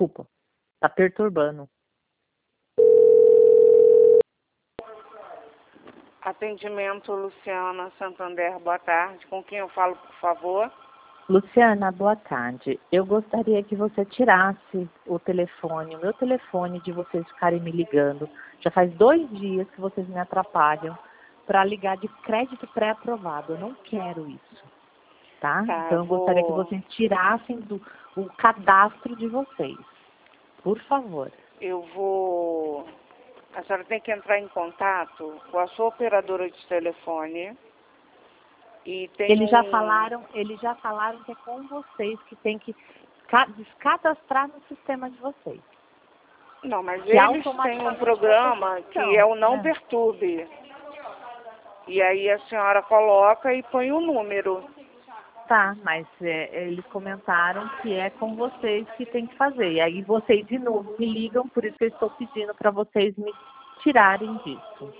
Desculpa. Tá perturbando. Atendimento Luciana Santander, boa tarde. Com quem eu falo, por favor? Luciana, boa tarde. Eu gostaria que você tirasse o meu telefone de vocês ficarem me ligando. Já faz 2 dias que vocês me atrapalham para ligar de crédito pré-aprovado. Eu não quero isso, tá? Tá, Então eu gostaria que vocês tirassem o cadastro de vocês. Por favor. A senhora tem que entrar em contato com a sua operadora de telefone. E tem Eles já falaram que é com vocês que tem que descadastrar no sistema de vocês. Não, mas Que eles têm um programa que é o Não Perturbe. E aí a senhora coloca e põe o número. Tá, mas eles comentaram que é com vocês que tem que fazer. E aí vocês de novo me ligam, por isso que eu estou pedindo para vocês me tirarem disso.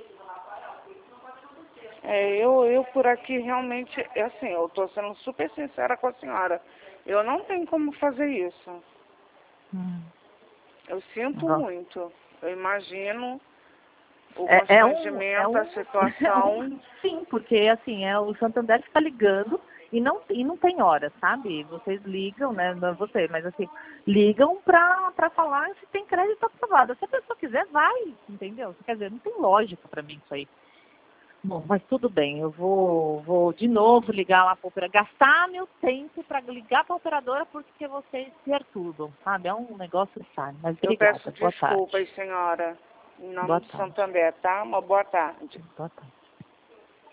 Eu por aqui realmente, assim, eu estou sendo super sincera com a senhora. Eu não tenho como fazer isso. Eu sinto muito. Eu imagino o constrangimento, a situação. Sim, porque assim, o Santander está ligando e não tem hora, sabe? Vocês ligam, né? Não é você, mas assim, ligam para falar se tem crédito aprovado. Se a pessoa quiser, vai, entendeu? Quer dizer, não tem lógica para mim isso aí. Bom, mas tudo bem, eu vou de novo ligar lá para a operadora, gastar meu tempo para ligar para a operadora porque vocês perturbam, sabe? É um negócio sério, mas Eu obrigada. peço Boa desculpas, tarde. senhora, em nome Boa do tarde. Santander, tá? Uma boa tarde. Boa tarde.